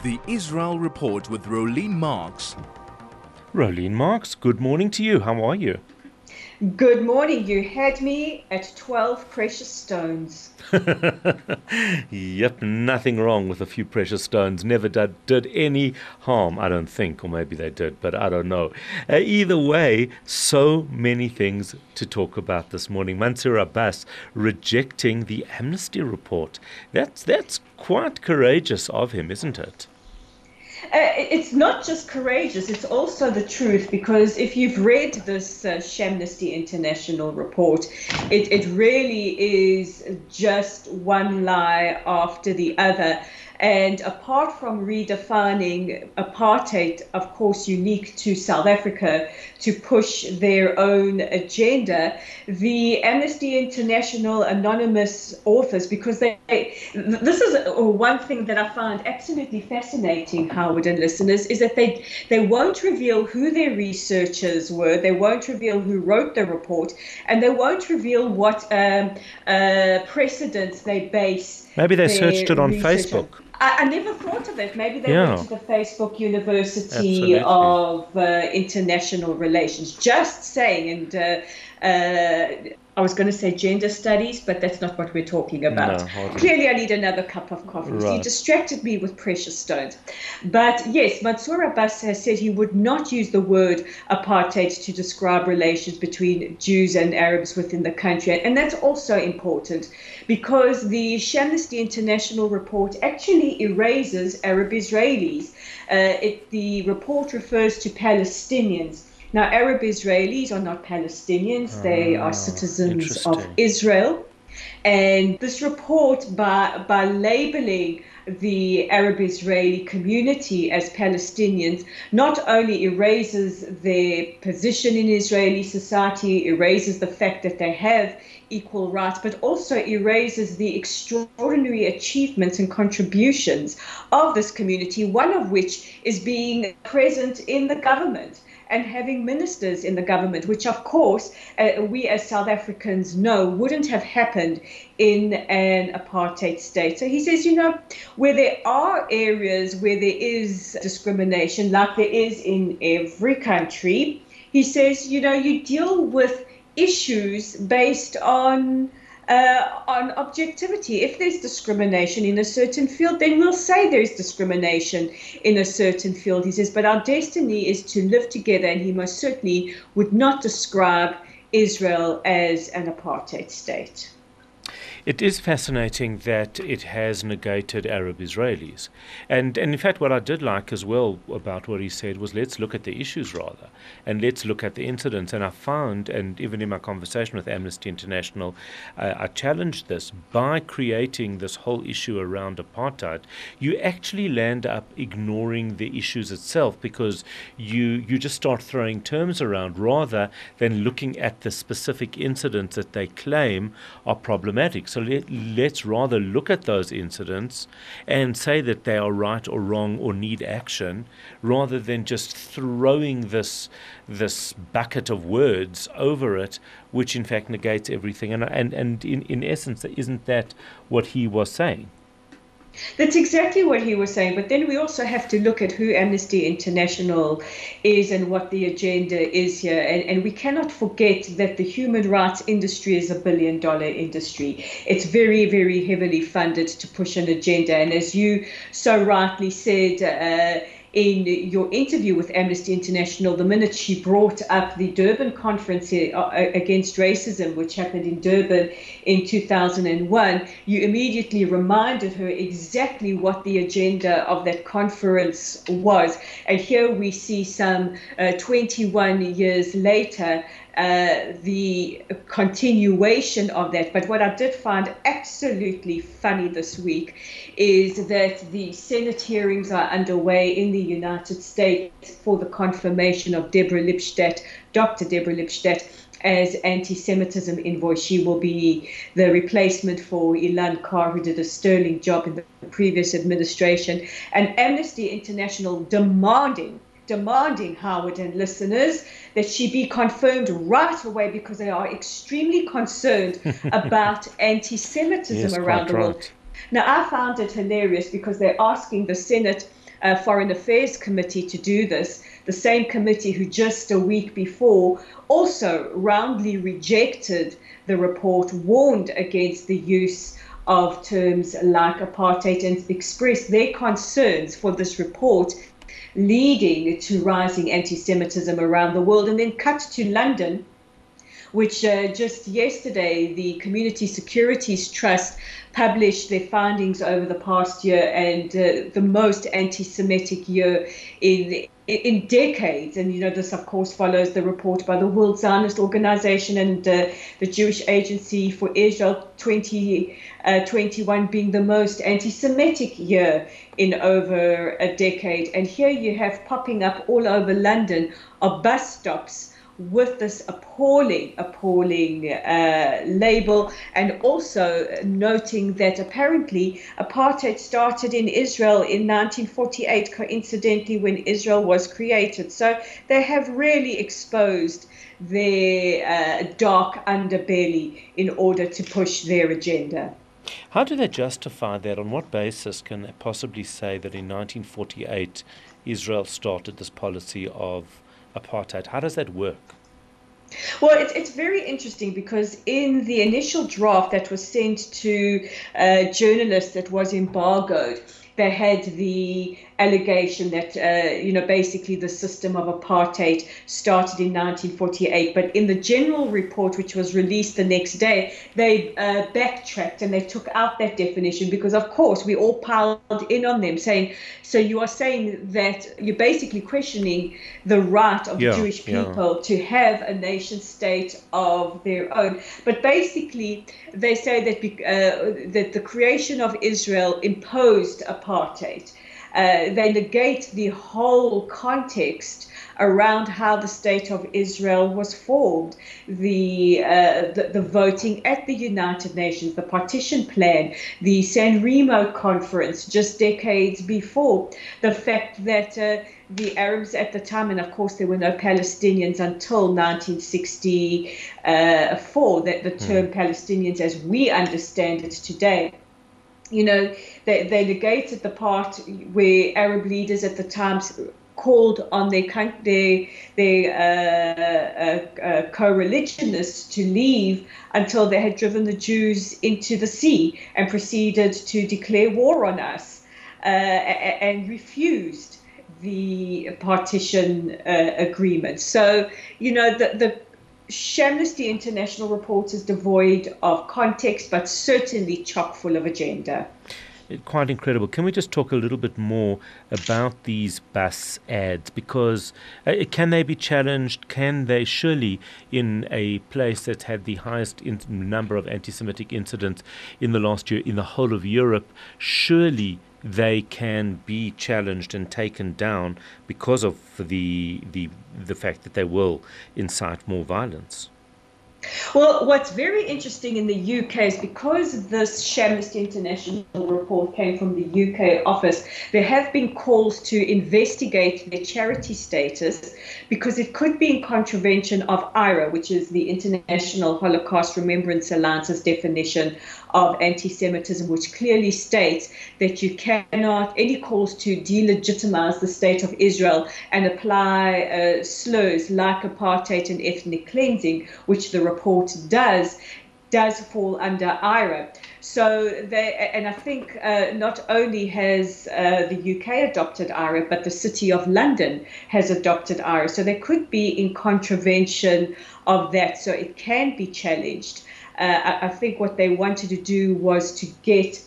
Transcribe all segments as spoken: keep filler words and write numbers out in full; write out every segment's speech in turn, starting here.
The Israel Report with Rolene Marks. Rolene Marks, good morning to you. How are you? Good morning. You had me at twelve precious stones. Yep, nothing wrong with a few precious stones. Never did, did any harm, I don't think, or maybe they did, but I don't know. Uh, either way, so many things to talk about this morning. Mansour Abbas rejecting the Amnesty report. That's, that's quite courageous of him, isn't it? Uh, it's not just courageous, it's also the truth, because if you've read this uh, Shamnesty International report, it, it really is just one lie after the other. And apart from redefining apartheid, of course, unique to South Africa, to push their own agenda, the Amnesty International anonymous authors, because they, this is one thing that I found absolutely fascinating, Howard and listeners, is that they, they won't reveal who their researchers were, they won't reveal who wrote the report, and they won't reveal what um, uh, precedents they base. Maybe they searched it on Facebook. On. I, I never thought of it. Maybe they yeah. went to the Facebook University Absolutely. of uh, International Relations. Just saying. And uh, uh, I was going to say gender studies, but that's not what we're talking about. No, Clearly, I need another cup of coffee. Right. So you distracted me with precious stones. But yes, Mansour Abbas has said he would not use the word apartheid to describe relations between Jews and Arabs within the country. And that's also important because the Shamnesty International report actually erases Arab Israelis. Uh, it, the report refers to Palestinians. Now, Arab Israelis are not Palestinians. They oh, are citizens of Israel. And this report, by, by labeling the Arab Israeli community as Palestinians, not only erases their position in Israeli society, erases the fact that they have equal rights, but also erases the extraordinary achievements and contributions of this community, one of which is being present in the government and having ministers in the government, which of course uh, we as South Africans know wouldn't have happened in an apartheid state. So he says, you know, where there are areas where there is discrimination, like there is in every country, he says, you know, you deal with issues based on Uh, on objectivity. If there's discrimination in a certain field, then we'll say there's discrimination in a certain field, he says, but our destiny is to live together, and he most certainly would not describe Israel as an apartheid state. It is fascinating that it has negated Arab Israelis. And, and in fact, what I did like as well about what he said was let's look at the issues rather, and let's look at the incidents. And I found, and even in my conversation with Amnesty International, uh, I challenged this. By creating this whole issue around apartheid, you actually land up ignoring the issues itself, because you, you just start throwing terms around rather than looking at the specific incidents that they claim are problematic. So let, let's rather look at those incidents and say that they are right or wrong or need action, rather than just throwing this this bucket of words over it, which in fact negates everything. And and, and in, in essence, isn't that what he was saying? That's exactly what he was saying. But then we also have to look at who Amnesty International is and what the agenda is here. And, and we cannot forget that the human rights industry is a billion dollar industry. It's very, very heavily funded to push an agenda. And as you so rightly said, uh, in your interview with Amnesty International, the minute she brought up the Durban Conference Against Racism, which happened in Durban in two thousand one, you immediately reminded her exactly what the agenda of that conference was. And here we see some uh, twenty-one years later, Uh, the continuation of that. But what I did find absolutely funny this week is that the Senate hearings are underway in the United States for the confirmation of Deborah Lipstadt, Doctor Deborah Lipstadt, as anti-Semitism envoy. She will be the replacement for Ilan Carr, who did a sterling job in the previous administration. And Amnesty International demanding demanding, Howard and listeners, that she be confirmed right away, because they are extremely concerned about anti-Semitism yes, around the world. Right. Now, I found it hilarious because they're asking the Senate uh, Foreign Affairs Committee to do this, the same committee who just a week before also roundly rejected the report, warned against the use of terms like apartheid, and expressed their concerns for this report leading to rising anti-Semitism around the world. And then cut to London, which uh, just yesterday the Community Securities Trust published their findings over the past year, and uh, the most anti-Semitic year in in decades. And, you know, this, of course, follows the report by the World Zionist Organization and uh, the Jewish Agency for Israel, twenty twenty-one being the most anti-Semitic year in over a decade. And here you have popping up all over London are bus stops with this appalling, appalling uh, label, and also noting that apparently apartheid started in Israel in nineteen forty-eight, coincidentally when Israel was created. So they have really exposed their uh, dark underbelly in order to push their agenda. How do they justify that? On what basis can they possibly say that in nineteen forty-eight Israel started this policy of apartheid? How does that work? Well, it's, it's very interesting because in the initial draft that was sent to uh, journalists that was embargoed, they had the allegation that, uh, you know, basically the system of apartheid started in nineteen forty-eight. But in the general report, which was released the next day, they uh, backtracked and they took out that definition because, of course, we all piled in on them saying, so you are saying that you're basically questioning the right of yeah, the Jewish people yeah. to have a nation state of their own. But basically, they say that, uh, that the creation of Israel imposed apartheid. Uh, they negate the whole context around how the State of Israel was formed, the, uh, the the voting at the United Nations, the partition plan, the San Remo conference just decades before, the fact that uh, the Arabs at the time, and of course there were no Palestinians until nineteen sixty-four, that the term mm. Palestinians as we understand it today, you know, they, they negated the part where Arab leaders at the time called on their their, their uh, uh, uh, co-religionists to leave until they had driven the Jews into the sea and proceeded to declare war on us uh, and refused the partition uh, agreement. So, you know, the, the Amnesty International report is devoid of context, but certainly chock full of agenda. Quite incredible. Can we just talk a little bit more about these bus ads? Because uh, can they be challenged? Can they surely, in a place that's had the highest in- number of anti-Semitic incidents in the last year in the whole of Europe, surely they can be challenged and taken down because of the the the fact that they will incite more violence? Well, what's very interesting in the U K is because this Amnesty International report came from the U K office, there have been calls to investigate their charity status because it could be in contravention of I R A, which is the International Holocaust Remembrance Alliance's definition of anti-Semitism, which clearly states that you cannot, any calls to delegitimize the state of Israel and apply uh, slurs like apartheid and ethnic cleansing, which the report does, does fall under I R A. So, they, and I think uh, not only has uh, the U K adopted I R A, but the City of London has adopted I R A. So they could be in contravention of that. So it can be challenged. Uh, I, I think what they wanted to do was to get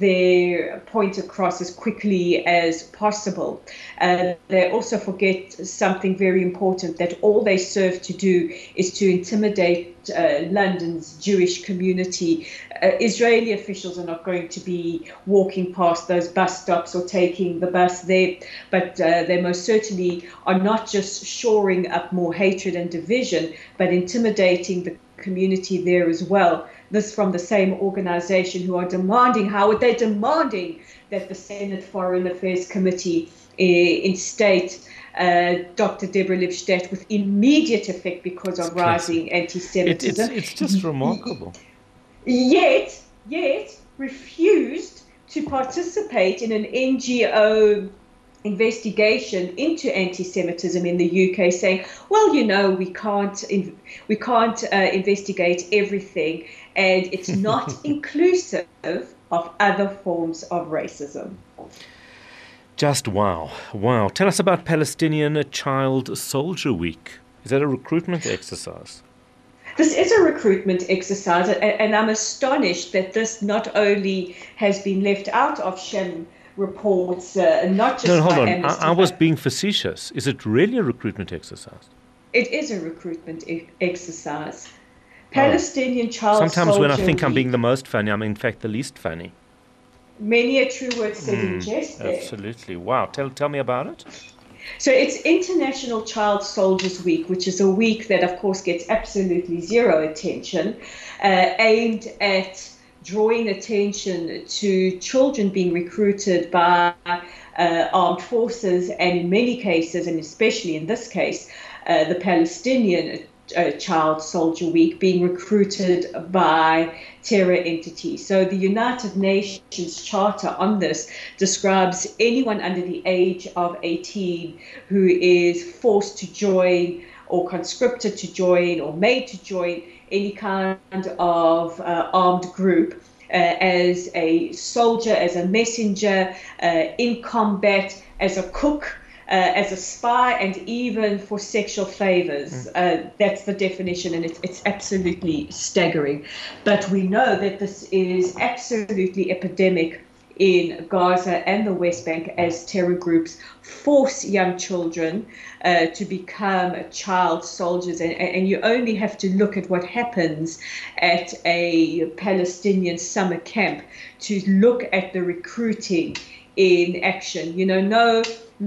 their point across as quickly as possible. Uh, they also forget something very important, that all they serve to do is to intimidate uh, London's Jewish community. Uh, Israeli officials are not going to be walking past those bus stops or taking the bus there, but uh, they most certainly are not just shoring up more hatred and division, but intimidating the community there as well. This from the same organization who are demanding, how are they demanding that the Senate Foreign Affairs Committee uh, instate uh, Doctor Deborah Lipstadt with immediate effect because of rising anti-Semitism. It, it's, it's just remarkable. Yet, yet refused to participate in an N G O investigation into anti-Semitism in the U K, saying, well, you know, we can't we can't uh, investigate everything, and it's not inclusive of other forms of racism. Just wow, wow. Tell us about Palestinian Child Soldier Week. Is that a recruitment exercise? This is a recruitment exercise, and I'm astonished that this not only has been left out of Shem reports, uh, not just no, hold by on. Amnesty. I, I was being facetious. Is it really a recruitment exercise? It is a recruitment e- exercise. Palestinian oh. Child Sometimes Soldier when I think Week. I'm being the most funny, I'm in fact the least funny. Many a true word said mm, in jest there. Absolutely. Wow. Tell, tell me about it. So it's International Child Soldiers Week, which is a week that, of course, gets absolutely zero attention, uh, aimed at drawing attention to children being recruited by uh, armed forces, and in many cases, and especially in this case, uh, the Palestinian uh, Child Soldier Week being recruited by terror entities. So the United Nations Charter on this describes anyone under the age of eighteen who is forced to join or conscripted to join or made to join any kind of uh, armed group uh, as a soldier, as a messenger, uh, in combat, as a cook, Uh, as a spy, and even for sexual favors. Mm. Uh, that's the definition, and it's, it's absolutely staggering. But we know that this is absolutely epidemic in Gaza and the West Bank, as terror groups force young children uh, to become child soldiers. And, and you only have to look at what happens at a Palestinian summer camp to look at the recruiting in action. You know, no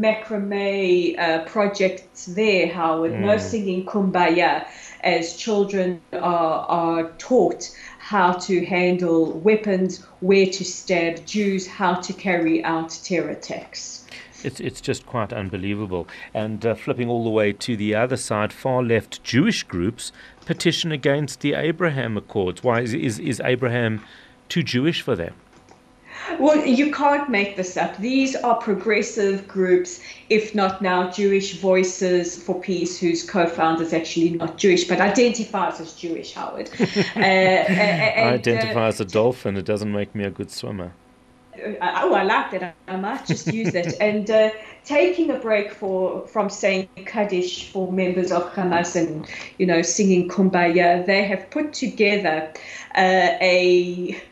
macrame uh, projects there, Howard, mm. no singing kumbaya, as children are, are taught how to handle weapons, where to stab Jews, how to carry out terror attacks. It's it's just quite unbelievable. And uh, flipping all the way to the other side, far-left Jewish groups petition against the Abraham Accords. Why is is, is Abraham too Jewish for them? Well, you can't make this up. These are progressive groups, if not now Jewish Voices for Peace, whose co-founder is actually not Jewish, but identifies as Jewish, Howard. uh, and, I identify uh, as a dolphin. It doesn't make me a good swimmer. Oh, I like that. I might just use that. And uh, taking a break for from saying Kaddish for members of Hamas and, you know, singing Kumbaya, they have put together uh, a...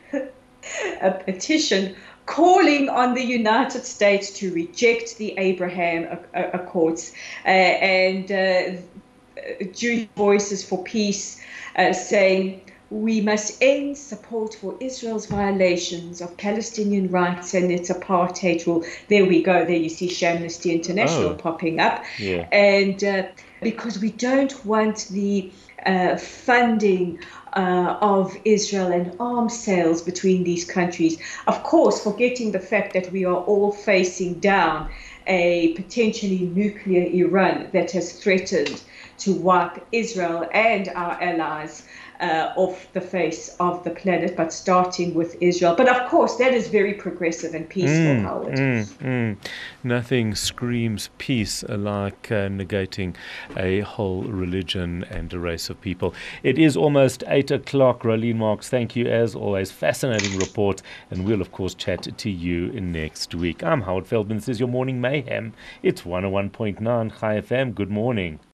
a petition calling on the United States to reject the Abraham Accords, uh, and uh, Jewish Voices for Peace uh, saying we must end support for Israel's violations of Palestinian rights and its apartheid rule. There we go. There you see Amnesty International oh. popping up. Yeah. And uh, because we don't want the uh, funding Uh, of Israel and arms sales between these countries. Of course, forgetting the fact that we are all facing down a potentially nuclear Iran that has threatened to wipe Israel and our allies uh, off the face of the planet, but starting with Israel. But of course, that is very progressive and peaceful, mm, Howard. Mm, mm. Nothing screams peace like uh, negating a whole religion and a race of people. It is almost eight o'clock. Roelien Marks, thank you as always. Fascinating report. And we'll, of course, chat to you next week. I'm Howard Feldman. This is your Morning Mayhem. It's one oh one point nine Chai F M. Good morning.